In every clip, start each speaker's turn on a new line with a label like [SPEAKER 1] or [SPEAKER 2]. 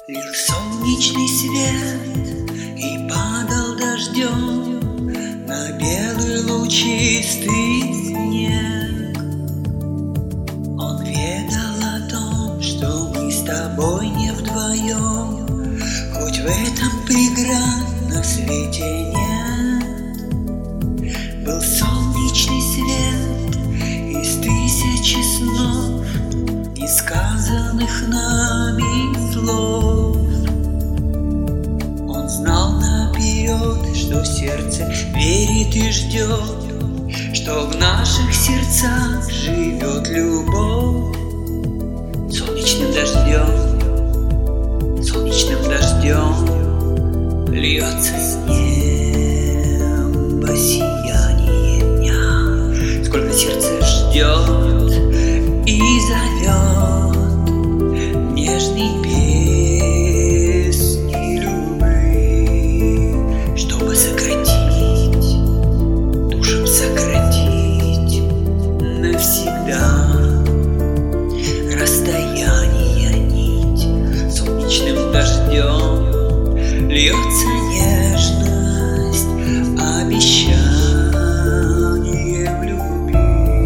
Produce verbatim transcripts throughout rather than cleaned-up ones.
[SPEAKER 1] Лил солнечный свет и падал дождем на белый лучистый снег. Он ведал о том, что мы с тобой не вдвоем, хоть в этом преград на свете нет. Был солнечный свет из тысячи снов, несказанных нами слов. Он знал наперед, что сердце верит и ждет, что в наших сердцах живет любовь. Солнечным дождем, солнечным дождем льется с неба сияние дня. Сколько сердце ждет и зовет нежной песни любви, чтобы сократить, душам сократить навсегда расстояние нить. Солнечным дождем льется нежность, обещание влюбить.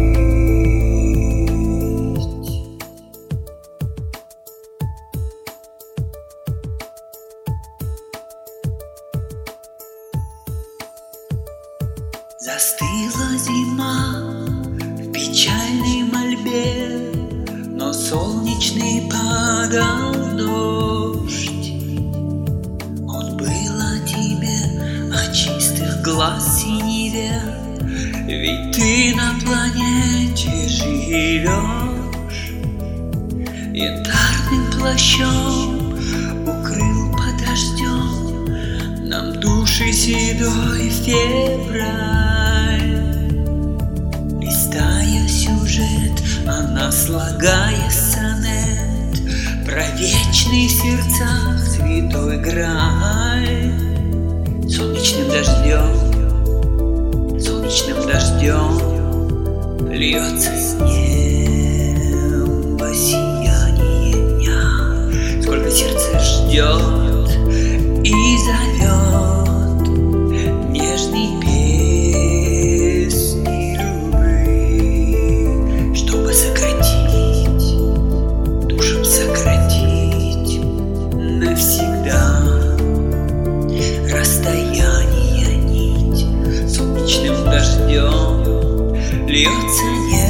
[SPEAKER 1] Застыла зима в печальной мольбе, но солнечный падал дождь. Он был о тебе, о чистых глаз синеве, ведь ты на планете живешь. Янтарным плащом укрыл под дождем нам души седой февраль. Листая сюжет, она слагая сонет про вечный в сердцах святой грааль. Солнечным дождем, солнечным дождем льется с неба сияние дня. Сколько сердце ждет и зовет нежной песни любви, чтобы сократить, душам сократить навсегда расстояние нить. Солнечным дождем льется небо.